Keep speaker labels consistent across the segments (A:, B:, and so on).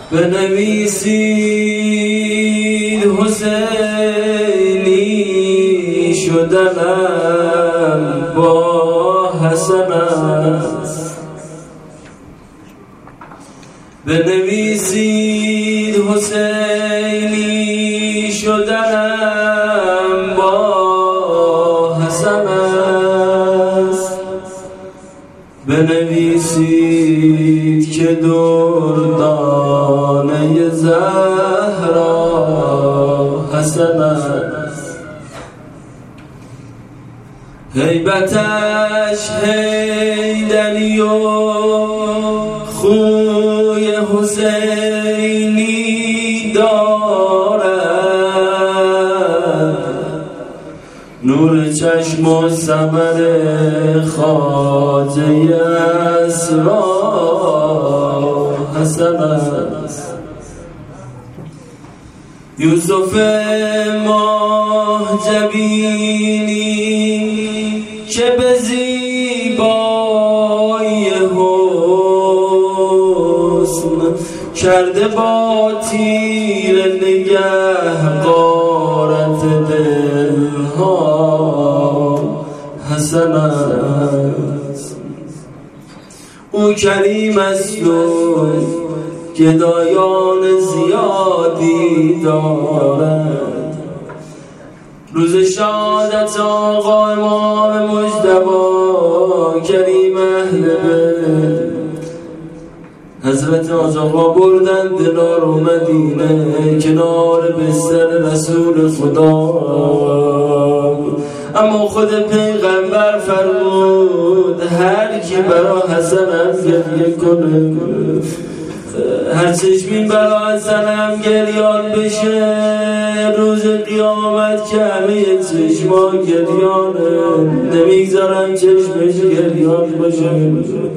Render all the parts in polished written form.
A: بنویسید حسینی شدنم با حسن است، بنویسید حسینی شدنم با حسن است، بنویسید که دردانه زهرا حسن است، هیبتش حیدری و خوی حسینی دارد، نور چشم و ثمر خواجه اسرا حسن است، یوسف ماه جبینی که به زیبایی حسن کرده با تیر نگه غارت دلها حسن است، او کریم است و گدایان زیادی دارد، روز شادت آقا امام مجتبی کریم اهل بیت حضرت آقا بردن دلار و مدینه کنار بستر رسول خدا، اما خود پیغمبر فرمود هر کی برا حسن گریه کنه، هر چشمین برا حسنم گریان بشه، روز قیامت که همه چشما گریانه نمیگذارم چشمش گریان باشه،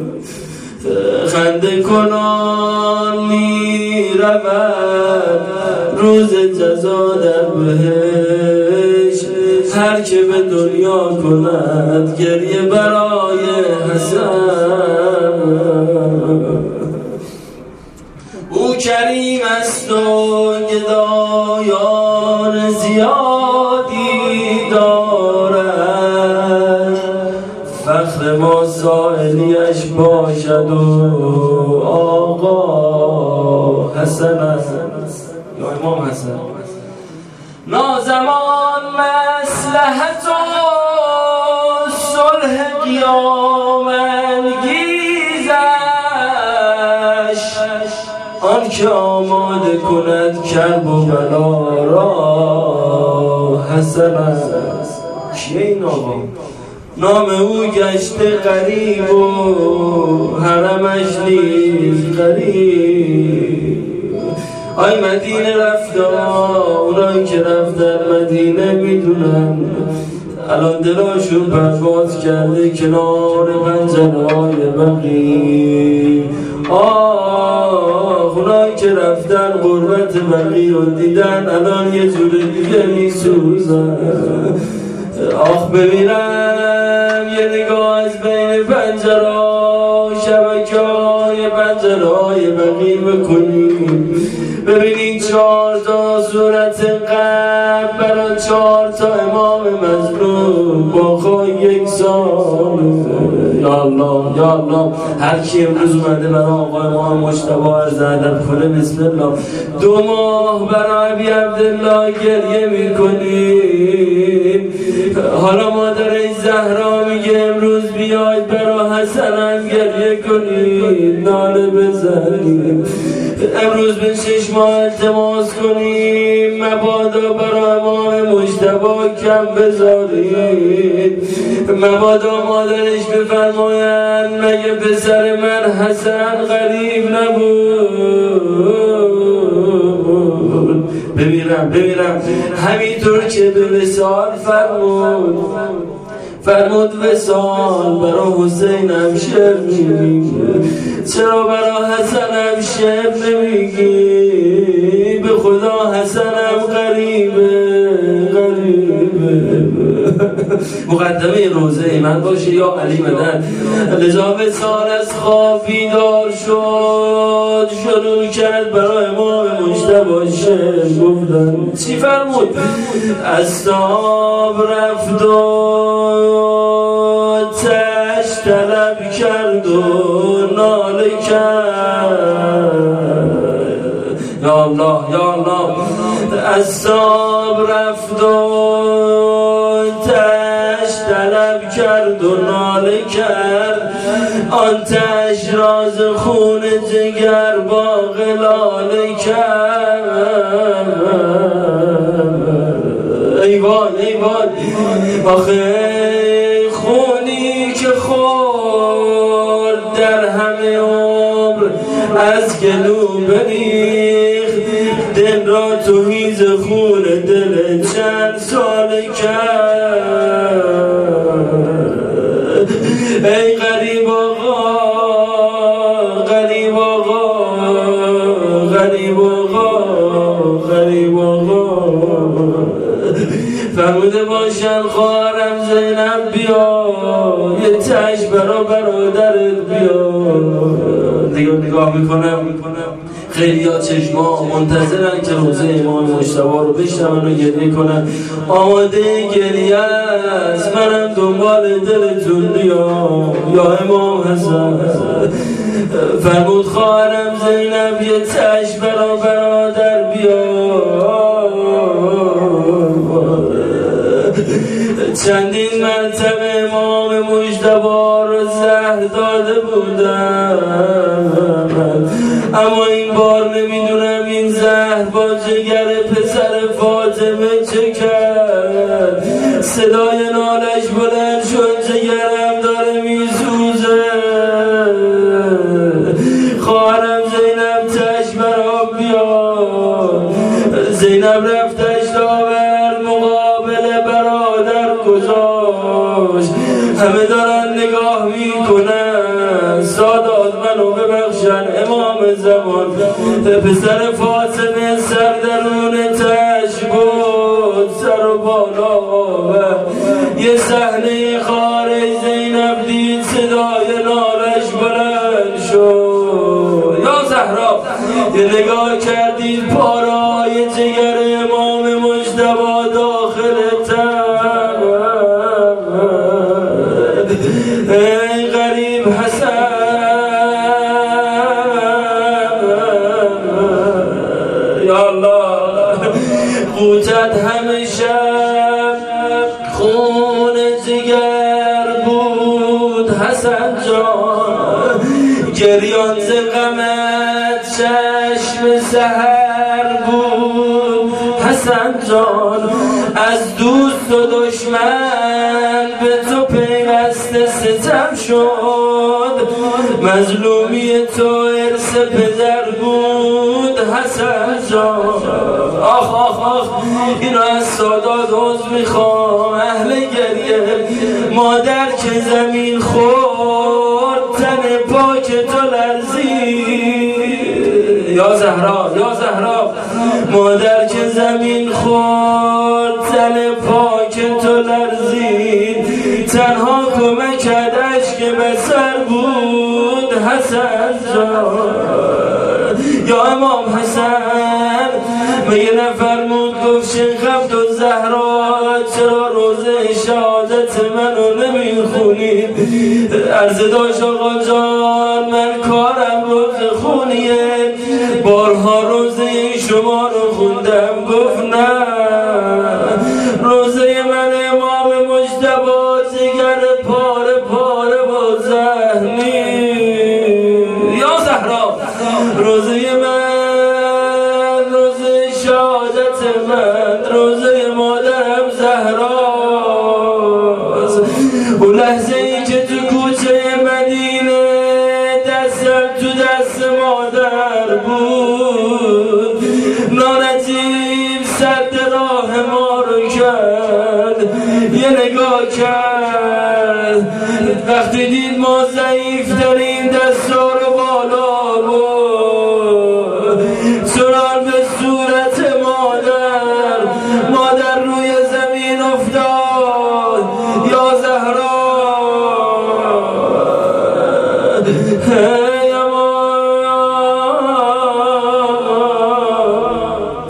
A: خنده کنان می رود روز جزا در بهشت، هر که به دنیا کند گریه برای حسن، او کریم است و گدایان زیادی دارد، فخر ما سائلیش باشد و آقا حسن است یا امام حسن، نازمان مصلحت و صلح قیام انگیزش، آن که آماده کند کرب و بلا را حسن است. کیه این آقا؟ نام او گشته غریب و حرمش نیز غریب، آی مدینه رفته، اونایی که رفتن مدینه میدونن الان دلاشون پرواز کرده کنار پنجره‌های بقیع، اونایی که رفتن غربت بقیع رو دیدن الان یه جور دیگه میسوزن، آخ ببینم یه نگاه از بین پنجره‌ها شبکه‌های پنجره‌های بقیع بکنیم، ببینین 4 تا صورت قلب برای 4 تا امام مظلوم با خواهی یکسان. یا الله یا الله، هر کی امروز اومده برای آقا امام مجتبی عرض ادب کنه بسم الله. 2 ماه برای ابی عبدالله گریه میکنیم، حالا مادر زهرا میگه امروز بیاید برای حسن گریه کنید، ناله بزنید، امروز به 6 ماه التماس کنیم مبادا برای امام مجتبی کم بذارید، مبادا مادرش بفرمایند مگه پسر من حسن غریب نبود، ببینم همینطور که به وصال فرمود وصال برای حسینم شعر میگی، چرا برای حسنم شعر نمیگی؟ به خدا حسنم غریبه مقدمه روزه من باشه یا علی مدد. لذا وصال از خواب بیدار شد، شروع کرد برای امام مجتبی شعر گفتن. چی فرمود؟ از خواب رفت و تش طلب کرد و ناله کرد. یا الله یا الله. از خواب رفت و تش طلب کرد و ناله کرد، آن تش راز خون جگر با غلاله کرد. ایوان ایوان آخه خونی که خورد در همه عمر از گلو بریخت، دل را تمیز خون دل چند ساله کرد. ای غریب آقا غریب آقا غریب آقا غریب آقا، فرموده باشن خواهرم زینب بیا یه تش برا برادرت بیا. دیگه نگاه میکنم خیلی ها چشما منتظرن که روزه امام مجتبی رو بشنون و گریه کنن. آماده گریه است، منم دنبال دلتون بیام یا امام حسن. فرمود خواهرم زینب یه تش برا برادر بیا. چندین مرتبه امام مجتبی رو زهر داده بودم، اما این بار نمیدونم این زهر با جگر پسر فاطمه چه کرد. صدای نالش بلند شد، جگرم داره میسوزه. خواهرم زینب تش برام بیا. زینب رفتش داور مقابل برادر گذاشت. همه دارن نگاه میکنن، سادات منو ببخشن امام زمان. پسر فاطمه سر درون تش بود، سر و بالا و یه صحنه خارج زینب دید، صدای نالش بلند شد. یا زهرا یه نگاه کردید پارای جگر امام مجتبی داخل تن. ای غریب حسن یا الله، قوتت همه شب خون جگر بود حسن جان. گریان ز غمت چشم سحر بود حسن جان. از دوست و دشمن به تو پیوسته ستم شد، مظلومی تو ارث پدر بود حسن جان. آخ آخ آخ اینو از سادات عذر میخوام اهل گریه. مادر که زمین خورد تن پاک تو لرزید. یا زهرا یا زهرا، مادر که زمین خورد تن پاک تو لرزید. تنها کمکش که بسر بود حسن جان. یا امام حسن مگه نفرمود گفت شیخ عبدالزهرا چرا روزه شهادت منو نمیخونید؟ عرض داشت آقا جان من کارم روزه خونیه، بارها روزه شما رو خوندم. گفت نه، روزه من امام مجتبی جگر پاره پاره با زهنی. یا زهرا روزه من، روزه شهادت من، روزه مادرم زهراست. اون لحظه ای که تو کوچه مدینه دستم تو دست مادر بود، نانتیب سد راه ما رو کرد، یه نگاه کرد. وقتی دید ما ضعیف ترین دستا رو بالا بود، سران به صورت مادر روی زمین افتاد. یا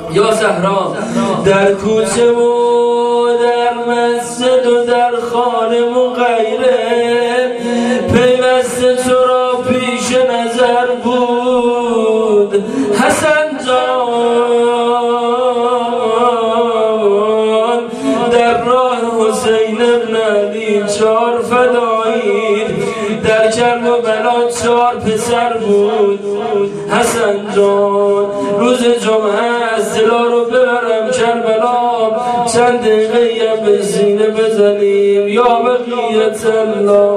A: یا زهرا در کوچه و در مسجد و در خانه و غیره پیوسته تو را پیش نظر بود حسن جان در راه حسین ابن علی 4 فدایی در کربلا 4 پسر بود حسن جان روز جمعه از دلا رو ببرم کربلا چند دقیقه به سینه بزنیم یا بقیت الله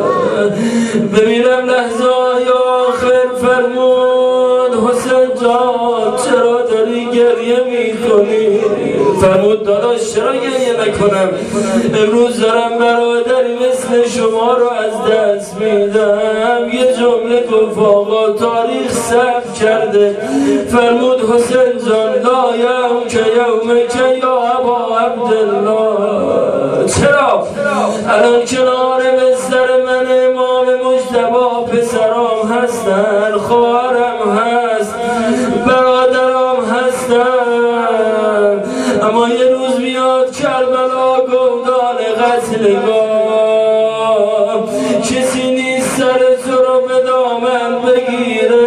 A: ببینم لحظه آخر فرمود حسین جان چرا داری گریه میکنی؟ فرمود داداش چرا گریه نکنم امروز دارم برادری مثل شما رو از دست میدم یه جمله گفت آقا تاریخ ثبت کرده فرمود حسین جان لا یوم که یوم که یا ابا عبدالله چرا؟ الان کنار بستر من امام مجتبی پسرام هستن خواهرم هست برادرام هستن اما یه روز میاد کربلا گودال قتلگاه کسی نیست سر تو رو به دامن بگیره